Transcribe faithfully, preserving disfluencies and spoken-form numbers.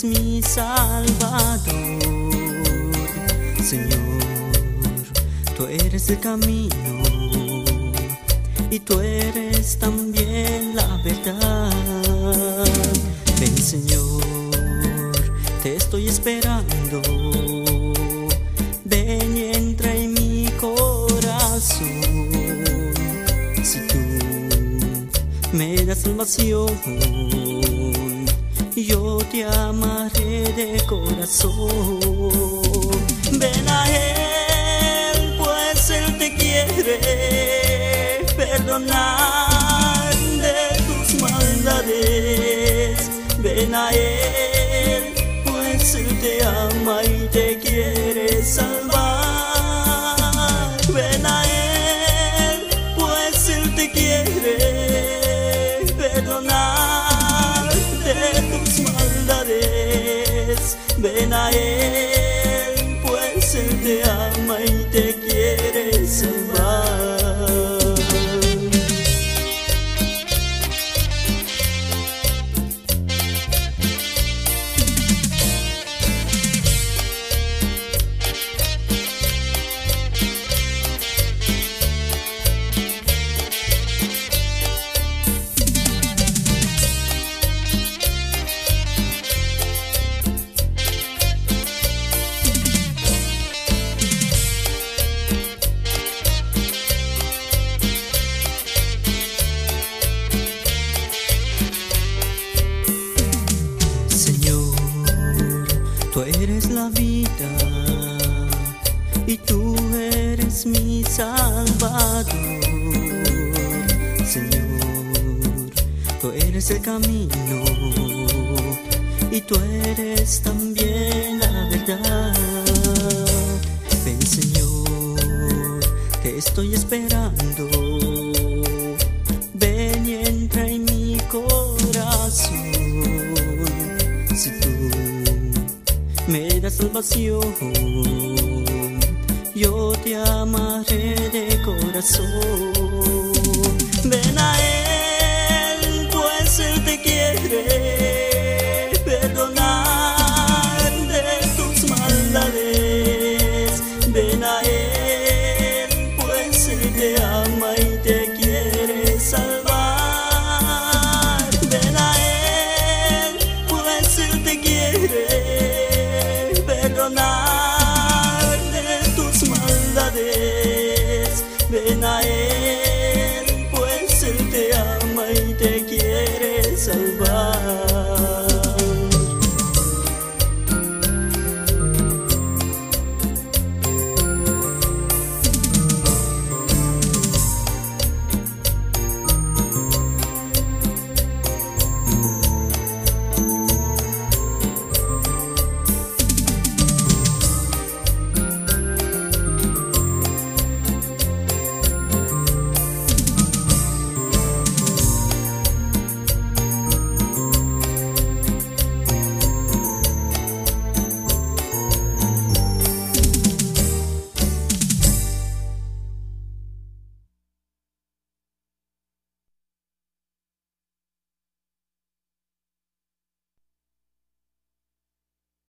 eres mi Salvador. Señor, tú eres el camino y tú eres también la verdad. Ven, Señor, te estoy esperando. Ven y entra en mi corazón. Si tú me das salvación, yo te amaré de corazón. Ven a Él, pues Él te quiere perdonar de tus maldades. Ven a Él, pues Él te ama y te quiere salvar. Ven a Él, pues Él te quiere perdonar de tus maldades. Ven a Él, pues Él te ama y te quiere salvar. Tú eres la vida y tú eres mi Salvador. Señor, tú eres el camino y tú eres también la verdad. Ven, Señor, te estoy esperando. Ven y entra en mi corazón. Si tú me das salvación, yo te amaré de corazón. Ven a Él.